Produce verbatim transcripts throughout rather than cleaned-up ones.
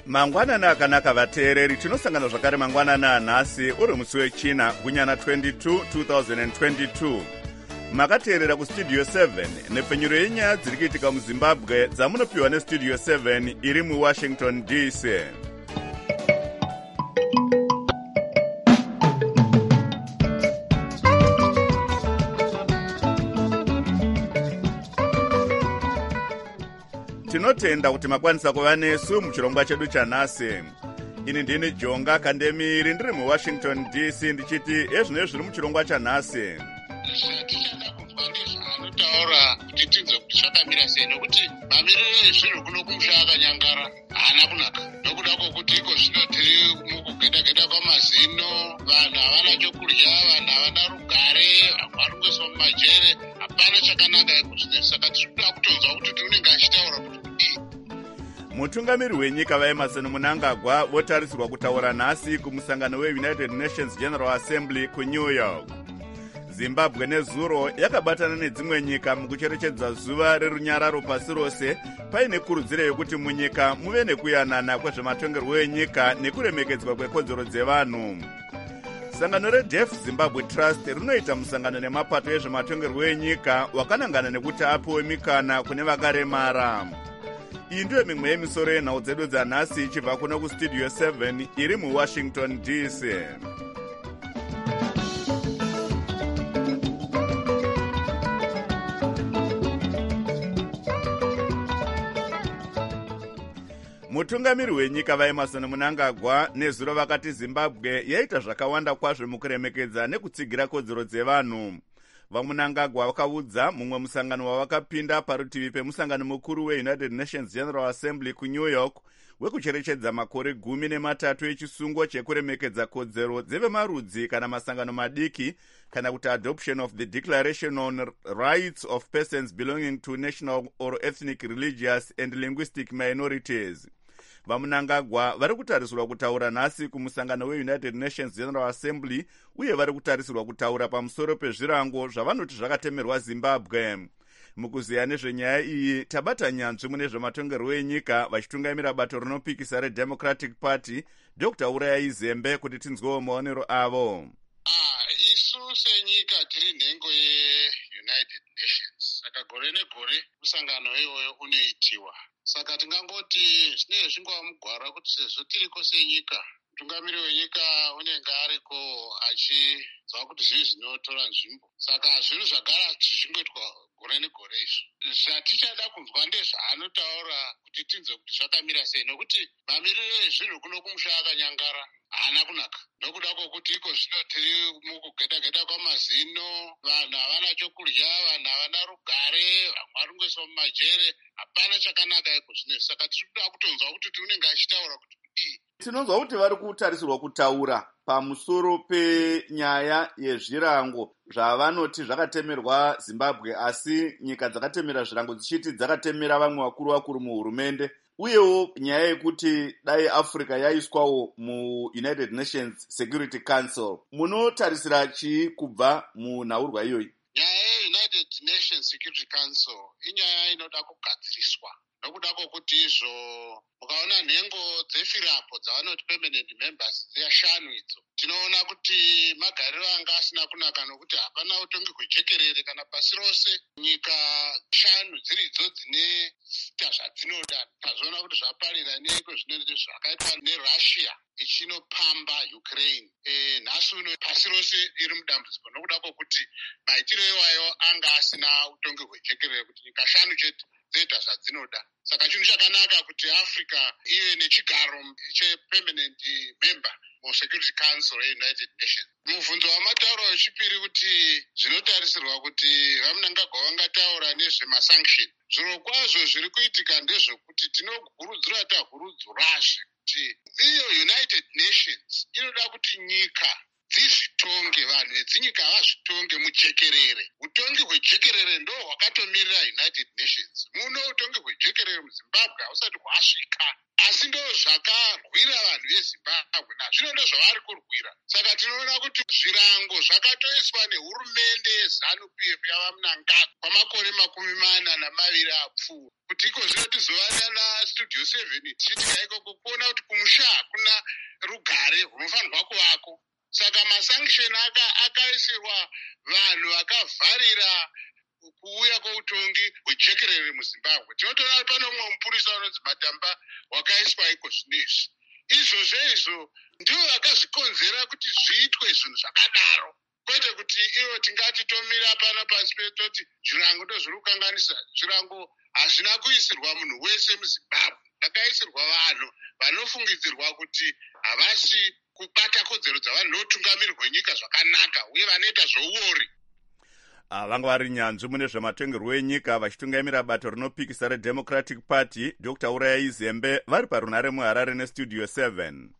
Mangwanani akanaka vateereri, tinosangana zvakare mangwanani anhasi uri musi wechina gunyana twenty-two two thousand twenty-two. Makateerera kustudio seven nepfenyuro yenyaya dziri kuitika muZimbabwe dzamunopiwa nestudio seven iri muWashington D C. Tinotenda kuti makwanisa kuva nesu muchirongwa chedu chanhasi. Ini ndini Jonga Kandemiri ndiri muWashington D C ndichiti ezvino zviri muchirongwa chanhasi. Tichada kunzwa nezvaanotaura kuti tinzwe kuti zvakamira sei, nokuti mamiriro ezvinhu kuno kumusha akanyangara haana kunaka. Nokuda kwokuti iko zvino tiri mukugeda-geda kwamazino, vanhu havana chokurya, vanhu havana rugare, vamwe vari kuiswa mumajere, hapana chakanaka iko zvino. Saka tirikuda kutonzwa kuti unenge achitaura kuti mutungamiri wenyika vaEmerson Mnangagwa votarisirwa kutaura nhasi kumusangano weUnited Nations General Assembly kuNew York. Zimbabwe nezuro yakabatana nedzimwe nyika mukucherechedza zuva rerunyararo pasi rose, paine kurudziro yokuti munyika muve nekuyanana kwezvematongerwo enyika nekuremekedzwa kwekodzero dzevanhu. Sangano reDeaf Zimbabwe Trust rinoita musangano nemapato ezvematongerwo enyika wakanangana nekuti apiwe mikana kune vakaremara. Iyi ndiyo mimwe yemisoro yenhau dzedu dzanhasi ichibva kuno kustudio seven iri muWashington D C. Mutungamiri wenyika vaEmerson Mnangagwa nezuro vakati Zimbabwe yaita zvakawanda kwazvo mukuremekedza nekutsigira kodzero dzevanhu. VaMnangagwa vakaudza mumwe musangano wavakapinda parutivi pemusangano mukuru weUnited Nations General Assembly kuNew York wekucherechedza makore gumi nematatu echisungo chekuremekedza kodzero dzevemarudzi kana masangano madiki, kana kuti adoption of the Declaration on Rights of Persons Belonging to National or Ethnic, Religious and Linguistic Minorities. VaMnangagwa vari kutarisirwa kutaura nhasi kumusangano weUnited Nations General Assembly uye vari kutarisirwa kutaura pamusoro pezvirango zvavanoti zvakatemerwa Zimbabwe. Mukuziya nezvenyaya iyi tabata nyanzvi mune zvematongerwo enyika vachitungamira bato rinopikisa reDemocratic Party Doctor Urayai Zembe kuti tinzwewo maonero avo. Ah, isu senyika tiri nhengo yeUnited Nations. Saka gore negore musangano iwoyo unoitiwa. Saka tingangoti zvinenge zvingova mugwara kuti sezvo tiriko senyika, mutungamiri wenyika unenge ariko achizwa kuti zvii zvinotora nzvimbo. Saka zvinhu zvagara zvichingoitwa gore negore izvo. Zvatichada kunzwa ndezvaanotaura kuti tinzwe kuti zvakamira sei, nokuti mamiriro ezvinhu kuno kumusha akanyangara haana kunaka. Nokuda kwokuti iko zvino tiri mukugeda-geda kwamazino, vanhu havana chokurya, vanhu havana rugare, vamwe vari kungoiswa mumajere, hapana chakanaka iko zvino. Saka tirikuda kutonzwa kuti unenge achitaura kuti kudii. Tinonzwa kuti vari kutarisirwa kutaura pamusoro penyaya yezvirango zvavanoti zvakatemerwa Zimbabwe, asi nyika dzakatemera zvirango dzichiti dzakatemera vamwe vakuru vakuru muhurumende, uyewo nyaya yekuti dai Africa yaiswawo muUnited Nations Security Council. Munotarisira chii kubva munhaurwa iyoyi? Nyaya yeUnited Nations Security Council inyaya inoda kugadziriswa. Nokuda kwokuti izvo mukaona nhengo dzefirapo dzavanoti permanent members dziyashanu idzo, tinoona kuti magariro anga asina kunaka, nokuti hapana utongi hwejekerere kana pasi rose. Nyika shanu dziridzo dzine zita zvadzinoda. Tazoona kuti zvaparira neiko zvinoita zvakaitwa neRussia ichinopamba Ukraine. E, nhasi uno pasi rose iri mudambudziko nokuda kwokuti maitiro iwayo anga asina utongi hwejekerere, kuti nyika shanu chete dzoita zvadzinoda. Saka chinhu chakanaka kuti Africa ive nechigaro chepermanent member muSecurity Council yeUnited Nations. Mubvunzo wamatauro wechipiri kuti zvinotarisirwa kuti vaMnangagwa vangataura nezvemasanction. Zviro kwazvo zviri kuitika ndezvekuti tinokurudzira tahurudzura kuti iyo United Nations inoda kuti nyika dzizvitonge, vanhu vedzinyika vazvitonge mujekerere. Utongi hwejekerere ndo hwakatomirira United Nations. Muno utongi hwejekerere muZimbabwe hausati hwasvika, asi ndo zvakarwira vanhu veZimbabwe, nazvino ndo zvavari kurwira. Saka tinoona kuti zvirango zvakatoiswa nehurumende yeZANU-P F yava Mnangagwa kwamakore makumi mana namaviri apfuura, kuti iko zvino tizovana naStudio seven tichitika ikoko kuona kuti kumusha hakuna rugare runofanirwa kuvako. Saka masanction akaisirwa vanhu vakavharira kuuya kweutongi hwejekerere muZimbabwe. Tinotoona kuti pane mumwe mupurisa unonzi Matamba wakaiswa iko zvinezvi. Izvozvo izvo ndivo vakazvikonzera kuti zviitwe zvinhu zvakadaro, kwete kuti ivo tingati tomira pana pasi petoti zvirango ndo zviri kukanganisa. Zvirango hazvina kuisirwa munhu wese muZimbabwe, zvakaisirwa vanhu vanofungidzirwa kuti havasi kubata kodzero dzavanhu noutungamiri hwenyika zvakanaka uye vanoita zvouori. Vanga vari nyanzvi mune zvematongerwo enyika vachitungamira bato rinopikisa reDemocratic Party Doctor Urayai Zembe vari parunhare muHarare neStudio seven.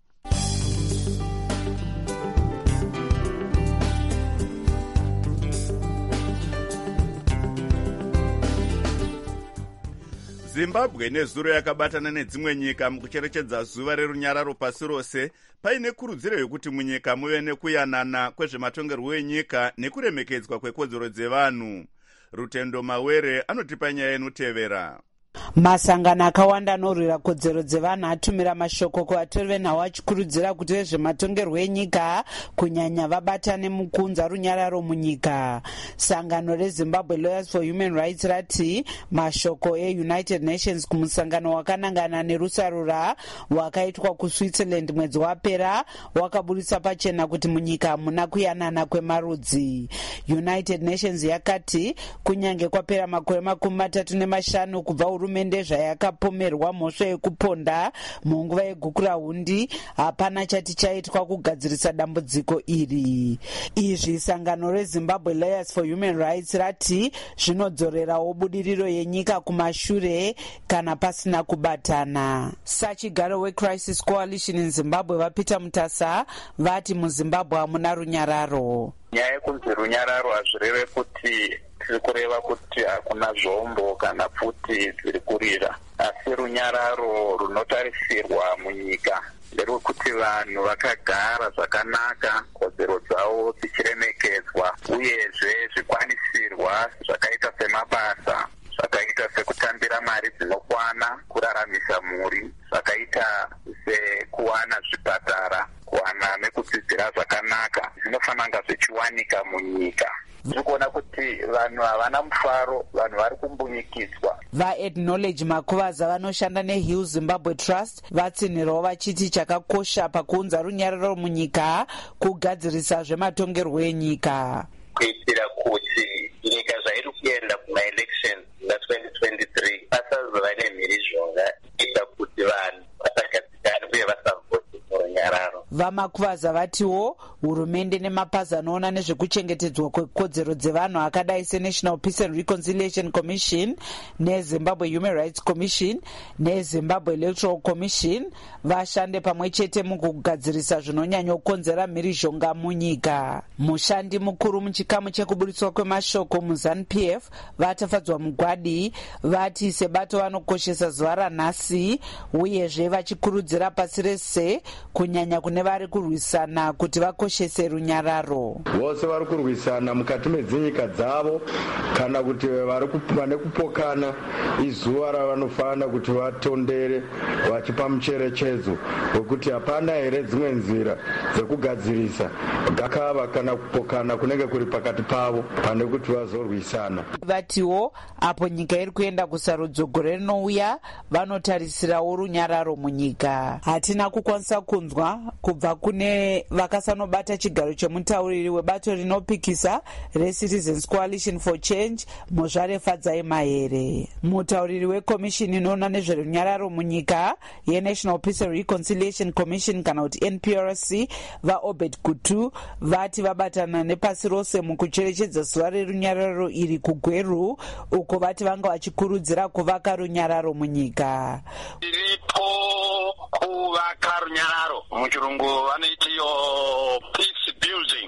Zimbabwe nezuro yakabatana nedzimwe nyika mukucherechedza zuva rerunyararo pasi rose, paine kurudziro yokuti munyika muve nekuyanana kwezvematongerwo enyika nekuremekedzwa kwekodzero dzevanhu. Rutendo Mawere anotipa nyaya inotevera. Masangano akawanda anorwira kodzero dzevanhu atumira mashoko kuvatori venhau achikurudzira kuti vezvematongerwo enyika kunyanya vabatane mukuunza runyararo munyika. Sangano reZimbabwe Lawyers for Human Rights rati mashoko eUnited Nations kumusangano wakanangana nerusarura wakaitwa kuSwitzerland mwedzi wapera wakaburitsa pachena kuti munyika hamuna kuyanana kwemarudzi. United Nations yakati kunyange kwapera makore makumi matatu nemashanu kubva hurumende zvayakapomerwa mhosva yekuponda munguva yegukura hundi, hapana chati chaitwa kugadzirisa dambudziko iri. Izvi sangano reZimbabwe Lawyers for Human Rights rati zvinodzorerawo budiriro yenyika kumashure kana pasina kubatana. Sachigaro weCrisis Coalition in Zimbabwe vaPeter Mutasa vati muZimbabwe hamuna runyararo. Nyaya yekunzi runyararo hazvireve kuti tiri kureva kuti hakuna zvombo kana futi dziri kurira, asi runyararo runotarisirwa munyika nderwekuti vanhu vakagara zvakanaka, kodzero dzavo dzichiremekedzwa, uyezve zvikwanisirwa zvakaita semabasa, zvakaita sekutambira mari dzinokwana kuraramisa mhuri, zvakaita sekuwana zvipatara, kuwana nekudzidzira zvakanaka zvinofanira kunge zvichiwanika munyika. Zvirikuona kuti vanhu havana mufaro, vanhu vari kumbunyikidzwa. VaAcknowledge Makuvaza vanoshanda neHill Zimbabwe Trust vatsinhirawo vachiti chakakosha pakuunza runyararo munyika kugadzirisa zvematongerwo enyika, kuitira kuti nyika zvairi kuenda kumaelections na-twenty twenty-three pasazova nemhirizhonga ita kuti vanhu vasagadzikane uye vasavhoti murunyararo. VaMakuvaza vatiwo hurumende nemapazi anoona nezvekuchengetedzwa kwekodzero dzevanhu akadai seNational Peace and Reconciliation Commission neZimbabwe Human Rights Commission neZimbabwe Electoral Commission vashande pamwe chete mukugadzirisa zvinonyanyokonzera mhirizhonga munyika. Mushandi mukuru muchikamu chekuburitswa kwemashoko muZANU-P F vatafadzwa Mugwadi vati sebato vanokoshesa zuva ranhasi uyezve vachikurudzira pasi rese kunyanya kune vari kurwisana kuti vakoshese runyararo. Vose vari kurwisana mukati medzinyika dzavo kana kuti vari vane kupokana izuva ravanofanira kuti vatondere vachipa mucherechedzo wekuti hapana here dzimwe nzira dzekugadzirisa gakava kana kupokana kunenge kuri pakati pavo pane kuti vazorwisana. Vatiwo apo nyika iri kuenda kusarudzo gore rinouya vanotarisirawo runyararo munyika. Hatina kukwanisa kunzwa kubva kune vakasanobata chigaro chemutauriri webato rinopikisa reCitizens Coalition for Change Mozvare Fadzai Mahere. Mutauriri wekomishini inoona nezverunyararo munyika yeNational Peace and Reconciliation Commission kana kuti N P R C vaObed Gutu vati vabatana nepasi rose mukucherechedza zuva rerunyararo iri kuGweru uko vati vanga vachikurudzira kuvaka runyararo munyika. Iripo kuvaka runyararo muchirungu vanoitiyo peace building.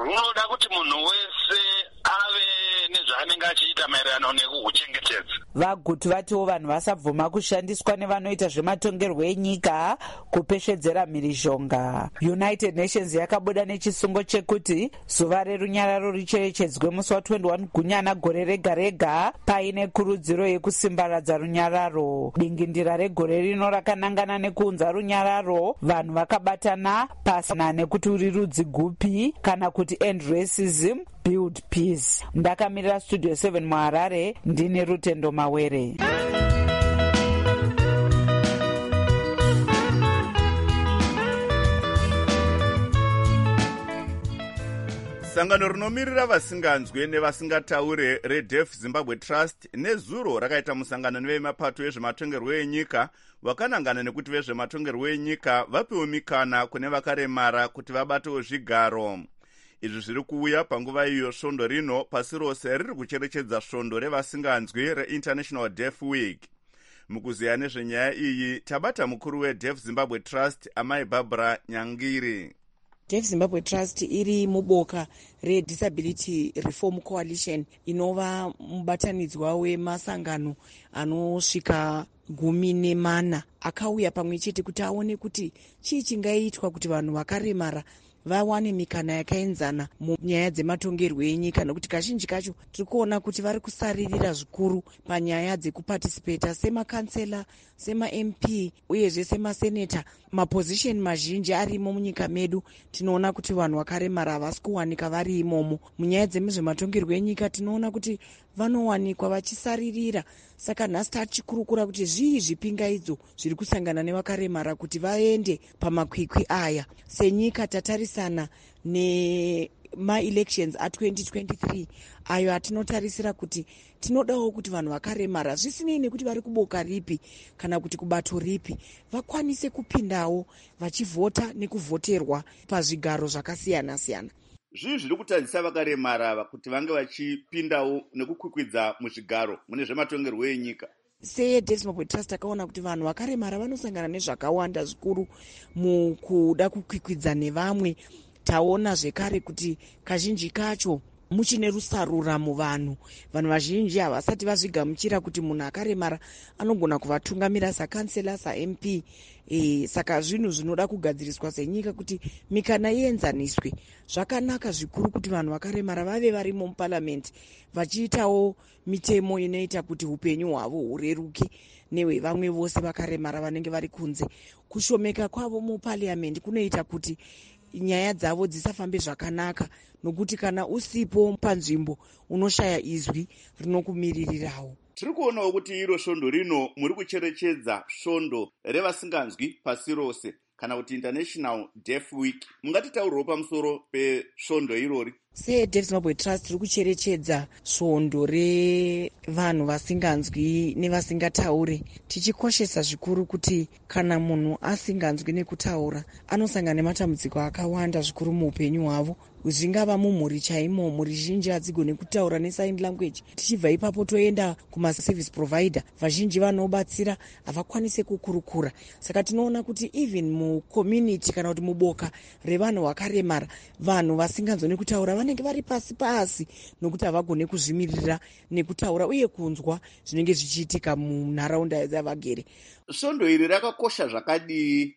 runoda kuti munhu wese ave nezvaanenge achiita maererano nekuhuchengetedza. Vagutu vatiwo vanhu vasabvuma kushandiswa nevanoita zvematongerwo enyika kupeshedzera mhirizhonga. United Nations yakabuda nechisungo chekuti zuva rerunyararo richerechedzwe musi wa twenty one gunyana gore rega rega paine kurudziro yekusimbaradza runyararo. Dingindira regore rino rakanangana nekuunza runyararo, vanhu vakabatana pasina nekuti uri rudzi gupi kana kuti end racism, build peace. Ndakamirira studio seven muHarare, ndine Rutendo Mawere. Sangano rinomirira vasinganzwe nevasingataure reDeaf Zimbabwe Trust nezuro rakaita musangano nevemapato ezvematongerwo enyika wakanangana nekuti vezvematongerwo enyika vapiwe mikana kune vakaremara kuti vabatewo zvigaro. Izvi zviri kuuya panguva iyo svondo rino pasi rose riri kucherechedza svondo revasinganzwi reInternational Deaf Week. Mukuziya nezvenyaya iyi tabata mukuru weDeaf Zimbabwe Trust Amai Barbara Nyangiri. Deaf Zimbabwe Trust iri muboka reDisability Reform Coalition inova mubatanidzwa wemasangano anosvika gumi nemana akauya pamwe chete kuti aone kuti chii chingaitwa kuti vanhu vakaremara vawane mikana yakaenzana munyaya dzematongerwo enyika, nokuti kazhinji kacho tiri kuona kuti vari kusaririra zvikuru panyaya dzekupatisipeta semakansela, sema-M P uyezve semaseneta. Mapozisheni mazhinji arimo munyika medu tinoona kuti vanhu vakaremara havasi kuwanika vari imomo. Munyaya dzemuzvematongerwo enyika tinoona kuti vanowanikwa vachisaririra. Saka nhasi tachikurukura kuti zvii zvipingaidzo zviri kusangana nevakaremara kuti vaende pamakwikwi aya. Senyika tatarisana nema-elections a twenty twenty-three ayo atinotarisira kuti tinodawo kuti vanhu vakaremara zvisinei nekuti vari kuboka ripi kana kuti kubato ripi vakwanise kupindawo vachivhota nekuvhoterwa pazvigaro zvakasiyana siyana. Zvii zviri kutadzisa vakaremara kuti vange vachipindawo nekukwikwidza muzvigaro mune zvematongerwo enyika? SeDeaf Zimbabwe Trust takaona kuti vanhu vakaremara vanosangana nezvakawanda zvikuru mukuda kukwikwidza nevamwe. Taona zvekare kuti kazhinji kacho muchine rusarura muvanhu. Vanhu vazhinji havasati vazvigamuchira kuti munhu akaremara anogona kuvatungamira sakansela, sa-M P. E, saka zvinhu zvinoda kugadziriswa senyika kuti mikana ienzaniswe. Zvakanaka zvikuru kuti vanhu vakaremara vave varimo muparliament vachiitawo mitemo inoita kuti upenyu hwavo hureruke nehwevamwe vose vakaremara vanenge vari kunze. Kushomeka kwavo muparliament kunoita kuti nyaya dzavo dzisafambe zvakanaka, nokuti kana usipo panzvimbo unoshaya izwi rinokumiririrawo. Tiri kuonawo kuti iro svondo rino muri kucherechedza svondo revasinganzwi pasi rose kana kuti International Deaf Week. Mungatitaurirewo pamusoro pesvondo irori? SeDeaf Zimbabwe Trust tiri kucherechedza svondo revanhu vasinganzwi nevasingataure, tichikoshesa zvikuru kuti kana munhu asinganzwi nekutaura anosangana nematambudziko akawanda zvikuru muupenyu hwavo. Zvingava mumhuri chaimo, mhuri zhinji hadzigoni kutaura nesign language. Tichibva ipapo toenda kumaservice provider, vazhinji vanobatsira havakwanise kukurukura. Saka tinoona kuti even mucommunity kana kuti muboka revanhu vakaremara, vanhu vasinganzwi nekutaura vanenge vari pasi pasi nokuti havagone kuzvimirira nekutaura uye kunzwa zvinenge zvichiitika munharaunda dzavagere. Svondo iri rakakosha zvakadii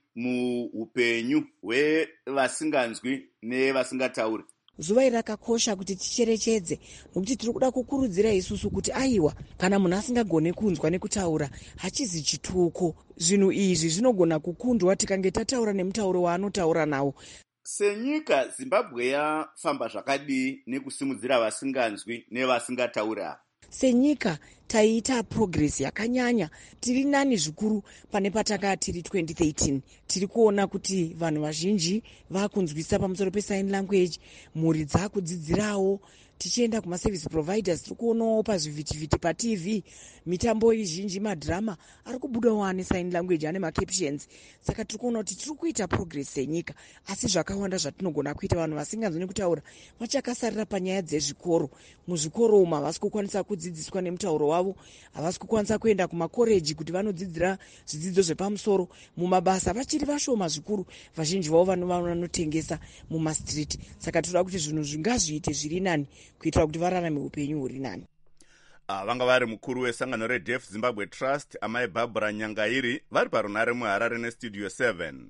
muupenyu hwevasinganzwi nevasingatauri? Zuva iri rakakosha kuti ticherechedze, nokuti tiri kuda kukurudzira isusu kuti aiwa, kana munhu asingagone kunzwa nekutaura hachizi chituko. Zvinhu izvi zvinogona kukundwa tikange tataura nemutauro waanotaura nawo. Senyika Zimbabwe yafamba zvakadii nekusimudzira vasinganzwi nevasingatauri ava? Senyika taita progress yakanyanya, tiri nani zvikuru pane patanga tiri twenty thirteen. Tiri kuona kuti vanhu vazhinji vakunzwisa pamusoro pesign language, mhuri dzakudzidzirawo. tichienda kumaservice providers tiri kuonawo pazvivhitivhiti patv mitambo izhinji madhirama ari kubudawo ane sign language ane macaptions. Saka tiri kuona kuti tiri kuita progress senyika, asi zvakawanda zvatinogona kuita. Vanhu vasinganzoni kutaura vachakasarira panyaya dzezvikoro. Muzvikoro umu havasi kukwanisa kudzidziswa nemutauro wavo, havasi kukwanisa kuenda kumakoreji kuti vanodzidzira zvidzidzo zvepamusoro. Mumabasa vachiri vashoma zvikuru, vazhinji vavo vanotengesa mumastriti. Saka tinoda kuti zvinhu zvingazviite zviri nani kuitira kuti vararame upenyu huri nani. Uh, vanga vari mukuru wesangano reDeaf Zimbabwe Trust amai Barbara Nyangairi vari parunare muHarare nestudio seven.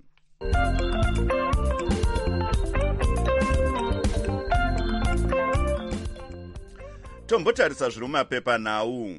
Tombotarisa zviri mumapepa nhau.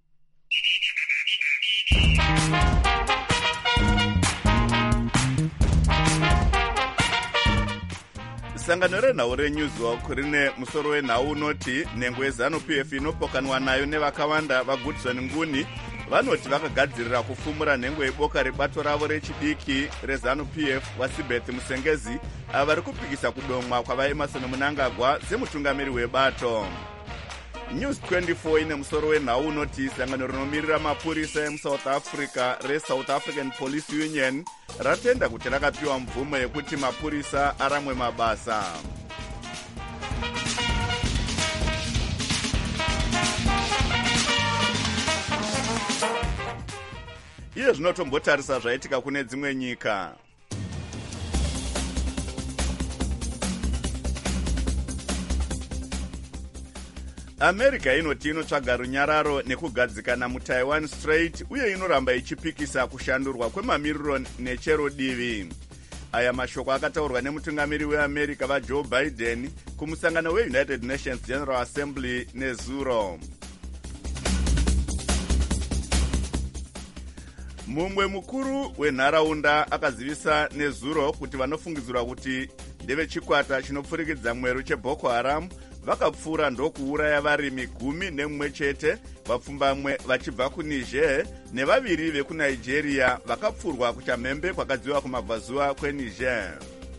Sangano renhau reNewswalk rine musoro wenhau unoti nhengo yeZanu-P F inopokanwa nayo nevakawanda vaGoodson Nguni vanoti vakagadzirira kufumura nhengo yeboka rebato ravo rechidiki reZanu-P F waSibeth Musengezi ava vari kupikisa kudomwa kwavaEmerson Mnangagwa semutungamiri webato. News twenty-four ine musoro wenhau unoti sangano rinomirira mapurisa emuSouth Africa reSouth African Police Union ratenda kuti rakapiwa mvumo yekuti mapurisa aramwe mabasa. Iye zvinotombotarisa zvaitika kune dzimwe nyika. America inoti inotsvaga runyararo nekugadzikana muTaiwan Strait uye inoramba ichipikisa kushandurwa kwemamiriro nechero divi. Aya mashoko akataurwa nemutungamiri weAmerica vaJoe Biden kumusangano weUnited Nations General Assembly nezuro. Mumwe mukuru wenharaunda akazivisa nezuro kuti vanofungidzirwa kuti ndevechikwata chinopfurikidza mweru cheBoko Haram vakapfura ndokuuraya varimi gumi nemwe chete, vapfumbamwe vachibva kuNiger nevaviri vekuNigeria vakapfurwa kuchamhembe kwakadziwa kumabvazuva kweNiger.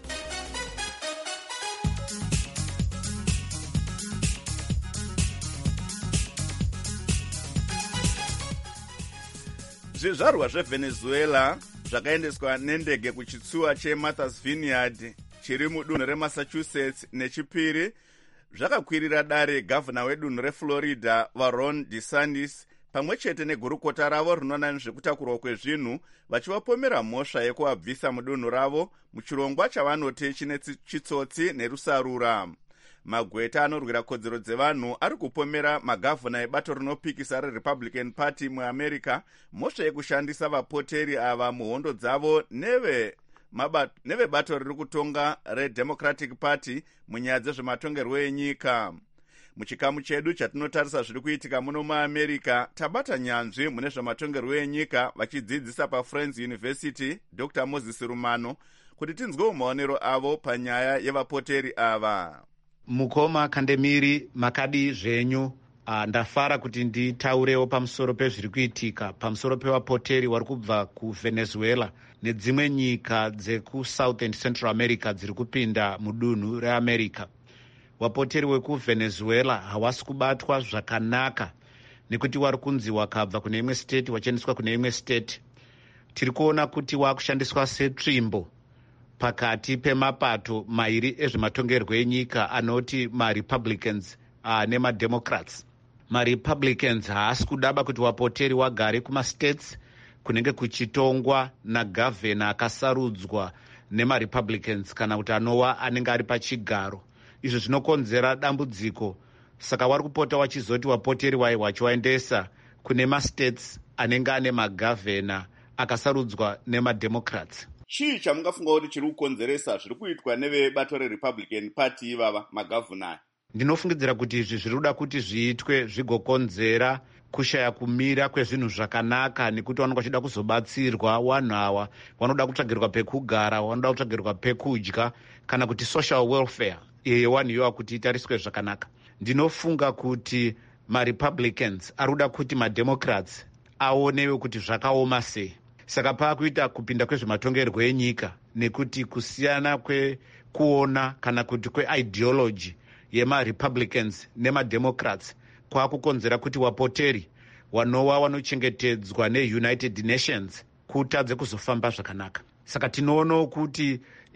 Zvizvarwa zveVenezuela zvakaendeswa nendege kuchitsuwa cheMartha's Vineyard chiri mudunhu reMassachusetts nechipiri zvakakwirira dare gavhana wedunhu reFlorida vaRon DeSantis pamwe chete negurukota ravo rinoona nezvekutakurwa kwezvinhu vachivapomera mhosva yekuvabvisa mudunhu ravo muchirongwa chavanoti chine chitsotsi nerusarura. Magweta anorwira kodzero dzevanhu ari kupomera magavhana ebato rinopikisa reRepublican Party muAmerica mhosva yekushandisa vapoteri ava muhondo dzavo neve nevebato riri kutonga reDemocratic Party munyaya dzezvematongerwo enyika. Muchikamu chedu chatinotarisa zviri kuitika muno muAmerica tabata nyanzvi mune zvematongerwo enyika vachidzidzisa paFriends University Doctor Moses Rumano kuti tinzwewo maonero avo panyaya yevapoteri ava. Mukoma Kandemiri makadi zvenyu. Uh, ndafara kuti nditaurewo pamusoro pezviri kuitika pamusoro pevapoteri vari kubva kuVenezuela nedzimwe nyika dzekusouth and central America dziri kupinda mudunhu reAmerica. Vapoteri vekuVenezuela havasi kubatwa zvakanaka nekuti vari kunzi wakabva kune imwe state wachiendeswa kune imwe state. Tiri kuona kuti wakushandiswa setsvimbo pakati pemapato mairi ezvematongerwo enyika anoti maRepublicans uh, nemademocrats. MaRepublicans haasi kudaba kuti vapoteri wagare kumastates kunenge kuchitongwa nagavhena akasarudzwa nemaRepublicans kana kuti anova anenge ari pachigaro. Izvo zvinokonzera dambudziko, saka vari kupota vachizoti vapoteri vai vachivaendesa kune mastates anenge ane magavhena akasarudzwa nemademocrats. Chii chamungafunga kuti chiri kukonzeresa zviri kuitwa nevebato reRepublican Party ivava magavhuna? Ndinofungidzira kuti izvi zviri kuda kuti zviitwe zvigokonzera kushaya kumira kwezvinhu zvakanaka nekuti vanenge vachida kuzobatsirwa vanhu ava vanoda kutsvagirwa pekugara, vanoda kutsvagirwa pekudya kana kuti social welfare yevanhu ivava kuti itariswe zvakanaka. Ndinofunga kuti maRepublicans ari kuda kuti mademocrats aonewe kuti zvakaoma sei. Saka paakuita kupinda kwezvematongerwo enyika nekuti kusiyana kwekuona kana kuti kweideology yemarepublicans nemademocrats kwakukonzera kuti vapoteri vanowa vanochengetedzwa neunited nations kutadze kuzofamba zvakanaka. Saka tinoonawo kuti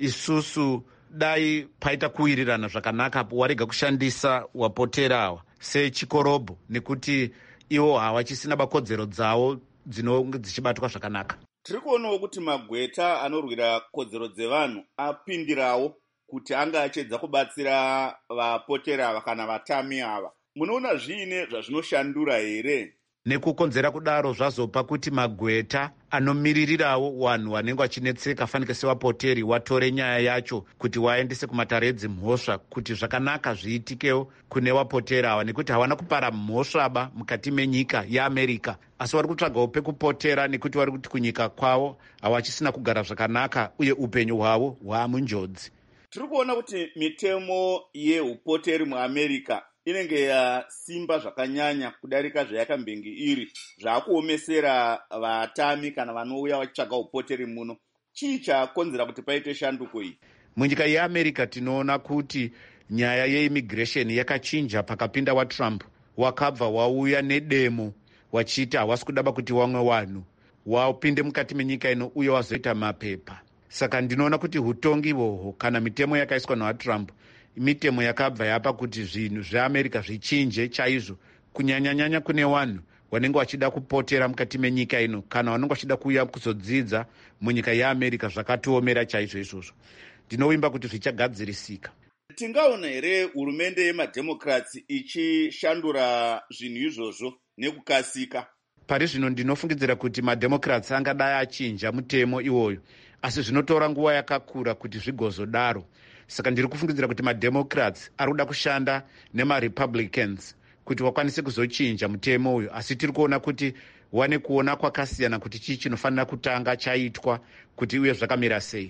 isusu dai paita kuwirirana zvakanaka warega kushandisa vapoteri ava sechikorobho, nekuti ivo havachisina makodzero dzavo dzinonge dzichibatwa zvakanaka. Tiri kuonawo kuti magweta anorwira kodzero dzevanhu apindirawo kuti anga achedza kubatsira vapoteri ava kana vatami ava. Munoona zviine zvazvinoshandura here? Nekukonzera kudaro zvazopa kuti magweta anomiririrawo vanhu vanenge vachinetseka fanike sevapoteri watore nyaya yacho kuti waendese kumatare edzimhosva kuti zvakanaka zviitikewo kune vapoteri ava, nekuti havana kupara mhosvaba mukati menyika yeAmerica, asi vari kutsvagawo pekupotera nekuti vari kuti kunyika kwavo havachisina kugara zvakanaka uye upenyu hwavo hwamunjodzi. Tiri kuona kuti mitemo yeupoteri muAmerica inenge yasimba zvakanyanya kudarika zvayakambenge iri, zvaakuomesera vatami kana vanouya vachitsvaga upoteri muno. Chii chakonzera kuti paite shanduko iyi? Munyika yeAmerica tinoona kuti nyaya yeimmigration yakachinja pakapinda waTrump. Wakabva wauya nedemo wachiti havasi kudaba kuti vamwe vanhu wapinde mukati menyika ino uye wazoita mapepa. Saka ndinoona kuti hutongi ihwohwo kana mitemo yakaiswa naTrump mitemo yakabva yapa kuti zvinhu zveAmerica zvichinje chaizvo, kunyanyanyanya kune vanhu vanenge vachida kupotera mukati menyika ino kana vanenge vachida kuuya kuzodzidza munyika yeAmerica. Zvakatiomera chaizvo izvozvo. Ndinovimba kuti zvichagadzirisika. Tingaona here hurumende yemademocrats ichishandura zvinhu izvozvo nekukasika? Pari zvino ndinofungidzira kuti mademocrats angadai achinja mutemo iwoyo, asi zvinotora nguva yakakura kuti zvigozodaro. Saka ndiri kufungidzira kuti mademocrats ari kuda kushanda nemarepublicans kuti vakwanise kuzochinja mutemo uyu, asi tiri kuona kuti wane kuona kwakasiyana kuti chii chinofanira kutanga chaitwa kuti uye zvakamira sei.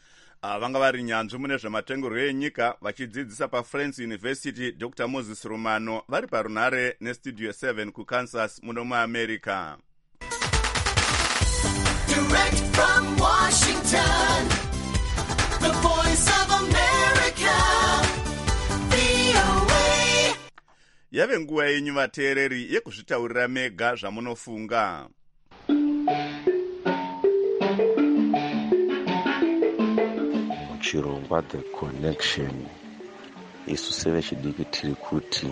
Vanga vari nyanzvi mune zvematengero enyika vachidzidzisa paFriends University Doctor Moses Rumano vari parunhare nestudio seven kuKansas muno muAmerica. Direct from Washington, the voice of America, V O A. Yave nguva yenyu vateereri yekuzvitaurira mega zvamunofunga. Chirongwa The Connection, isu sevechidiki tiri kuti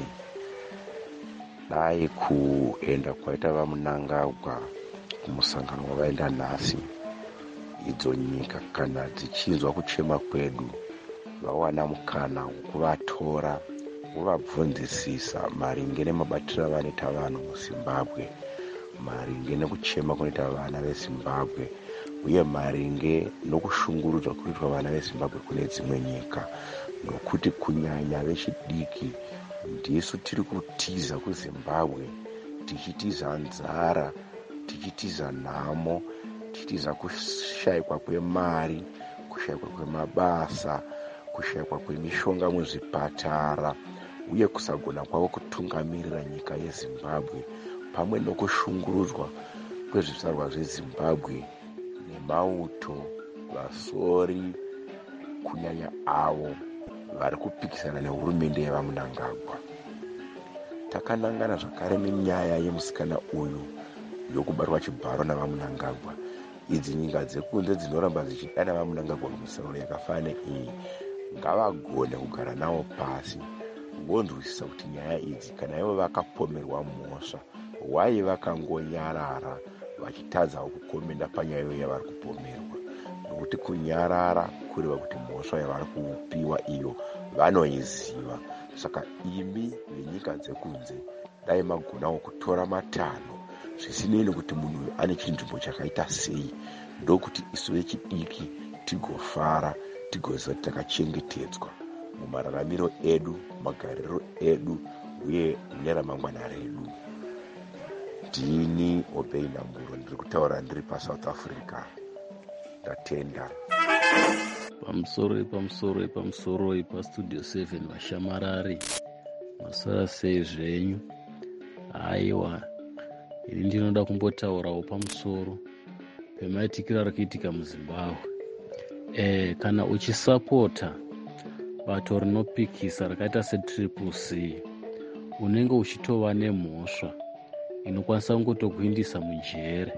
dai kuenda kwaita vaMunangagwa kumusangano wavaenda nhasi, idzo nyika kana dzichinzwa kuchema kwedu vawana mukana wekuvatora vovabvunzisisa maringe nemabatiro avanoita vanhu muZimbabwe, maringe nekuchema kunoita vana veZimbabwe, uye maringe nokushungurudzwa kuitwa vana veZimbabwe kune dzimwe nyika. Nokuti kunyanya vechidiki ndisu tiri kutiza kuZimbabwe, tichitiza nzara, tichitiza nhamo, tichitiza kushayikwa kwemari, kushayikwa kwemabasa, kushayikwa kwemishonga muzvipatara, uye kusagona kwavo kutungamirira nyika yeZimbabwe, pamwe nokushungurudzwa kwezvizvarwa zveZimbabwe nemauto, vasori, kunyanya avo vari kupikisana nehurumende yevaMunangagwa. Takanangana zvakare nenyaya yemusikana uyu yokubatwa chibharo navaMunangagwa. Idzi nyika dzekunze dzinoramba dzichidana vaMunangagwa mumisoro yakafanana neiyi ngavagone kugara navo pasi vonzwisisa kuti nyaya idzi kana ivo vakapomerwa mhosva wai vakangonyarara vachitadzawo kukomenda panyaya iyo yavari kupomerwa, nokuti kunyarara kureva kuti mhosva yavari kupiwa iyo vanoiziva. Saka imi venyika dzekunze dai magonawo kutora matanho, zvisinei nekuti munhu ane chinzvimbo chakaita sei, ndokuti isu vechidiki tigofara, tigoziva kuti takachengetedzwa mumararamiro edu, magariro edu, uye neramangwana redu. Ndini Obey Namburo, ndiri kutaura ndiri paSouth Africa. Ndatenda. Pamusoro pamusoro pamusoro paStudio seven vashamarari masara sei zvenyu. Aiwa, ini ndinoda kumbotaurawo pamusoro pemaitikiro ari kuitika muZimbabwe. Eh, kana uchisapota bato rinopikisa rakaita setriple c unenge uchitova nemhosva inokwanisa kungotokuindisa mujere.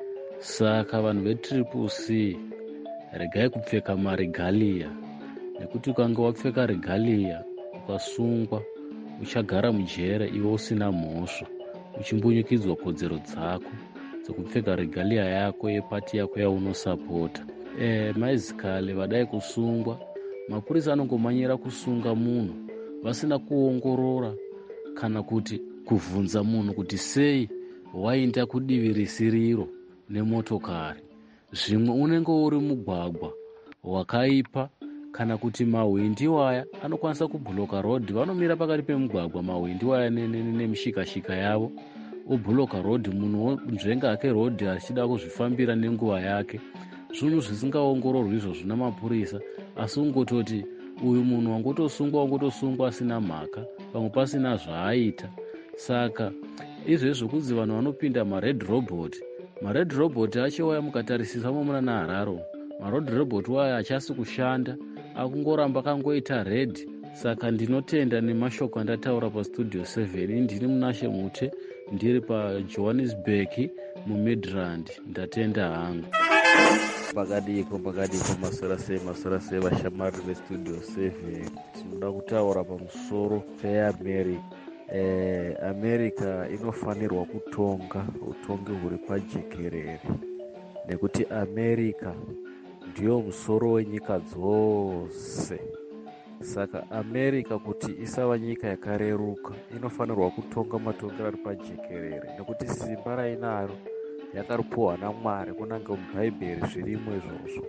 Saka vanhu vetriple c regai kupfeka maregalia, nekuti ukange wapfeka regalia ukasungwa uchagara mujere iwe usina mhosva, uchimbunyukidzwa kodzero dzako dzekupfeka regalia yako yepati yako yaunosapota. E, maizikale vadai kusungwa, mapurisa anongomanyira kusunga munhu vasina kuongorora kana kuti kuvhunza munhu kuti sei wainda kudivi risiriro nemotokari. Zvimwe unenge uri mugwagwa wakaipa, kana kuti mahwindi waya anokwanisa kubhuloka rodhi, vanomira pakati pemugwagwa mahwindi waya nemishikashika yavo obhuloka rodhi, munhu nzvenga ake rodhi achida kuzvifambira nenguva yake. Zvinhu zvisingaongororwi izvozvo namapurisa, asi ungototi uyu munhu wangotosungwa wangotosungwa asina mhaka, pamwe pasina zvaaita. Saka izvezvo kunzi vanhu vanopinda mared robot, mared robot achiwaya mukatarisisa momuna nahararo, mared robot waya achasi kushanda, akungoramba kangoita red. Saka ndinotenda nemashoko andataura pastudio seven. Ndiri Munashe Mute, ndiri paJohannesburg muMidrand. Ndatenda hangu. Pakadiko pakadiko masora sei masora sei vashamari vestudio seven. Tinoda kutaura pamusoro peAmerica. Eh, America inofanirwa kutonga utongi huri pajekerere, nekuti America ndiyo musoro wenyika dzose. Saka America kuti isava nyika yakareruka inofanirwa kutonga matongero ari pajekerere, nekuti simba rainaro yakaripuwa naMwari kunanga mubhaibheri zvirimo izvozvo.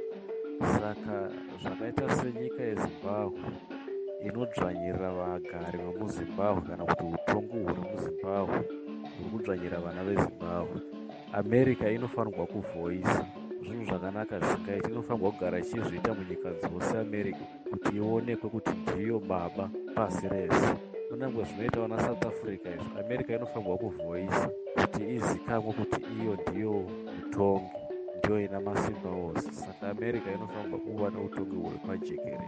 Saka zvakaita senyika yeZimbabwe inodzvanyirira vagari vemuZimbabwe, kana kuti utongo huri muZimbabwe huri kudzvanyira vana veZimbabwe, America inofanirwa kuvhoisa zvinhu zvakanaka zvingaita. Inofanirwa kugara ichizviita munyika dzose America kuti ionekwe kuti ndiyo baba pasi rese. Kunyange zvinoitawo naSouth Africa izvo, America inofanirwa kuvhoisa kuti izikamwe kuti iyo ndiyo utongi, ndiyo ina masimba ose. Saka America inofanirwa kuva neutongi huri pajekerere.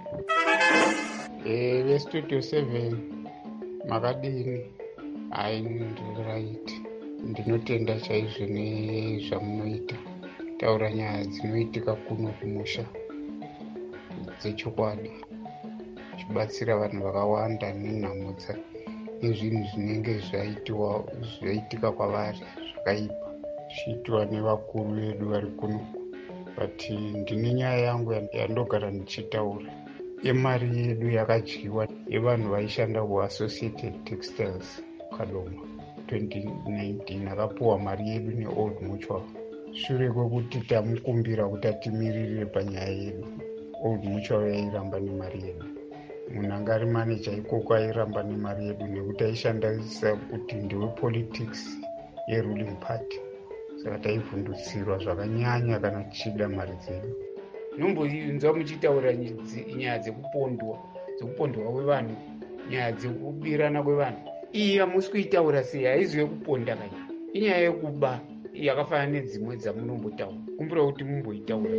Eh, vestudio seven makadini? Hai, ndiright. Ndinotenda chaizvo nezvamunoita, taura nyaya dzinoitika kuno kumusha dzechokwadi, chibatsira vanhu vakawanda nenhamo nezvinhu zvinenge zvaitiwa zvaitika kwavari zvakaipa, zvichiitwa nevakuru vedu vari kunoku. But ndine nyaya yangu yandogara ndichitaura yemari yedu yakadyiwa yevanhu vaishanda kuAssociated Textiles Kadoma. twenty nineteen akapuwa mari yedu neOld Mutual shure kwekuti tamukumbira kuti atimirire panyaya yedu. Old Mutual yairamba nemari yedu, munhu anga ari maneja ikoko airamba nemari yedu nekuti aishandisa kuti ndiwe politics yeruling party. Saka taivhundutsirwa zvakanyanya kana tichida mari dzedu. Nombonzwa muchitaura nyaya dzekupondwa dzekupondwa kwevanhu, nyaya dzekubirana kwevanhu. Iyi hamusi kuitaura sei? Haizi yekuponda kani, inyaya yekuba yakafanana nedzimwe dzamunombotaura. Kumbura kuti mumboitaura.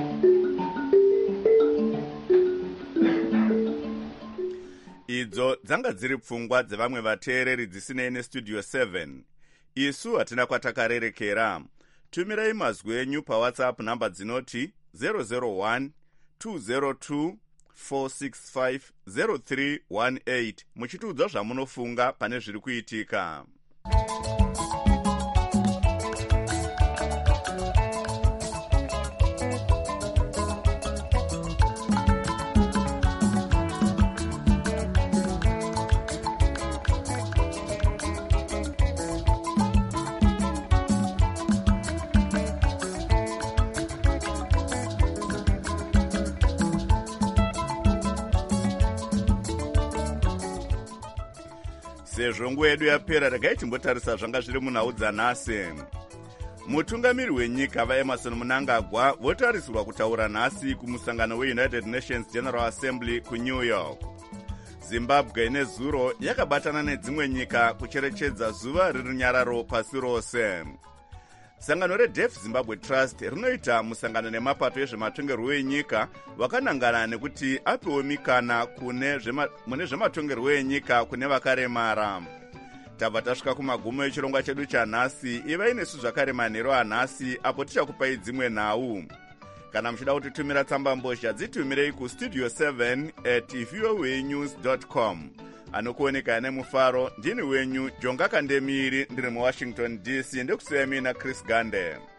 Idzo dzanga dziri pfungwa dzevamwe vateereri dzisinei nestudio seven. Isu hatina kwatakarerekera. Tumirai mazwi enyu paWhatsApp namba dzinoti zero zero one two zero two four six five zero three one eight muchitiudza zvamunofunga pane zviri kuitika. Sezvo nguva yedu yapera, regai timbotarisa zvanga zviri munhau dzanhasi. Mutungamiri wenyika vaEmerson Mnangagwa votarisirwa kutaura nhasi kumusangano weUnited Nations General Assembly kuNew York. Zimbabwe nezuro yakabatana nedzimwe nyika kucherechedza zuva riri nyararo pasi rose. sangano redeaf zimbabwe trust rinoita musangano nemapato ezvematongerwo enyika vakanangana nekuti apiwe mikana kune zvema, mune zvematongerwo enyika kune vakaremara. Tabva tasvika kumagumo echirongwa chedu chanhasi. Ivai nesu zvakare manheru anhasi apo tichakupai dzimwe nhau. Kana muchida kutitumira tsamba mbozha dzitumirei kustudio seven at voanews dot com. Anokuoneka nemufaro ndini wenyu Jonga Kandemiri ndiri muWashington D C. Ndekusiyai mina Chris Gande.